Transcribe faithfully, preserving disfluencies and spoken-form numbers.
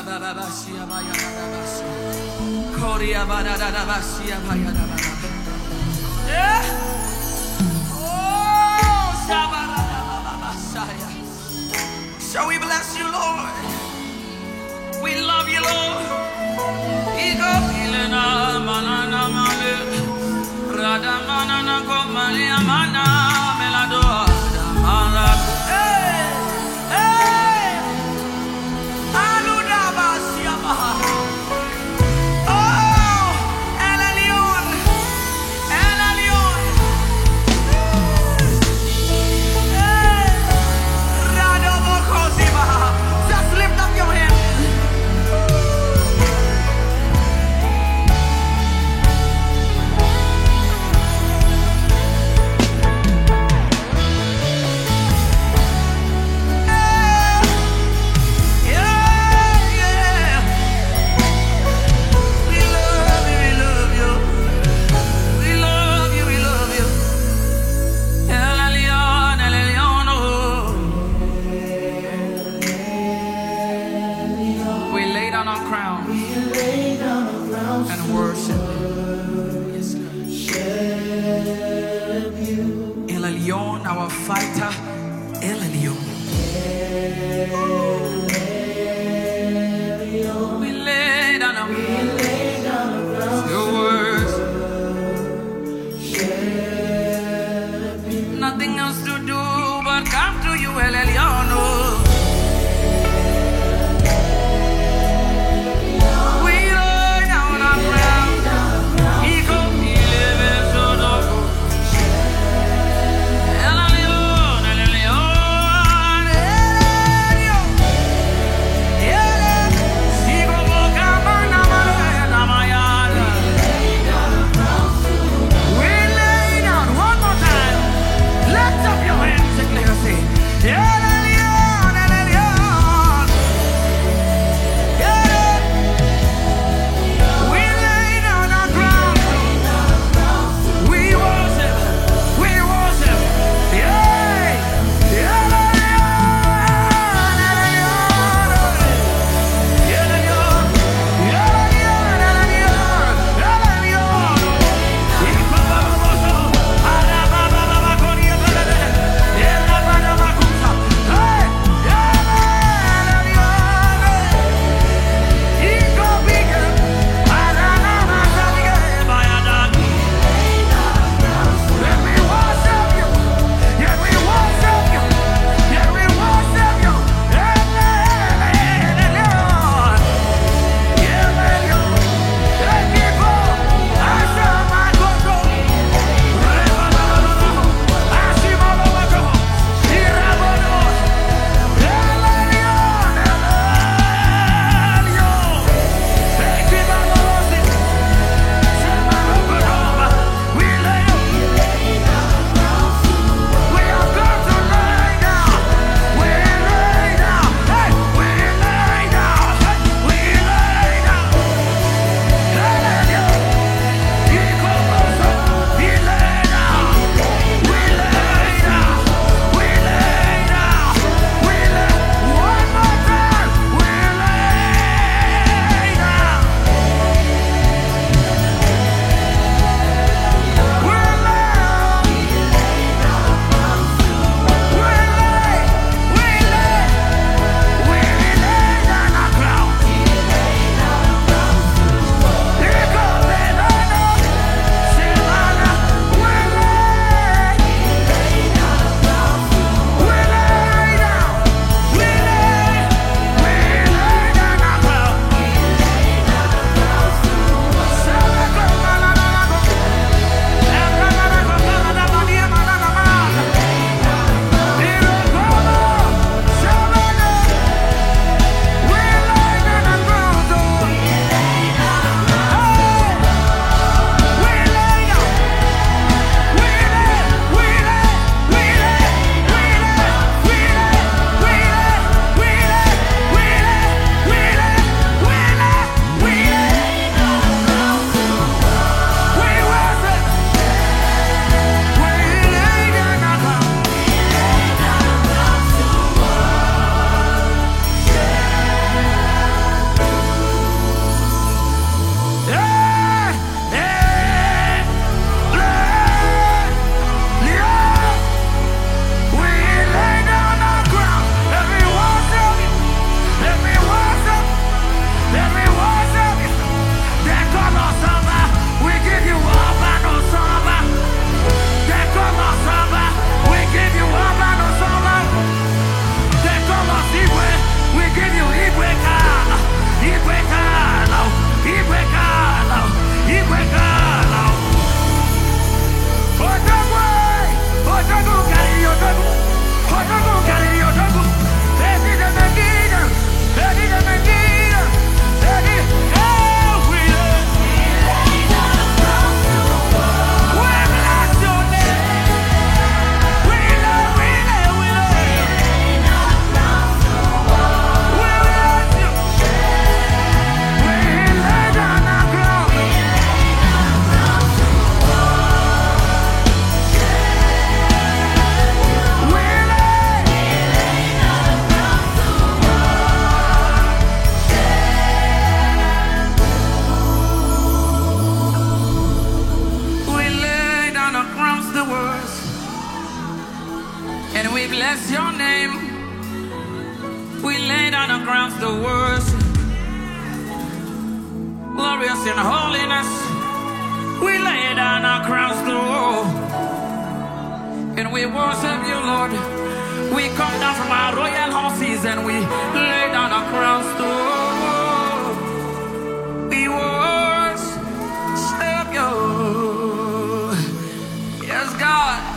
So we bless you, Lord. We love you, Lord. Ego ilena manana male, rada manana komali amana melado amana. Hey, hey, aluda basia baha. Oh, El Elyon, El Elyon. Hey, rado bokosi baha. Just lift up your hands. Our fighter, El Elyon. We lay down our your words. Nothing else to do but come to you, El Elyon. We lay down our ground. Come on, crowns to worship. Glorious in holiness, we lay down our crowns to worship. And we worship you, Lord. We come down from our royal horses and we lay down our crowns to worship. We worship you. Yes, God.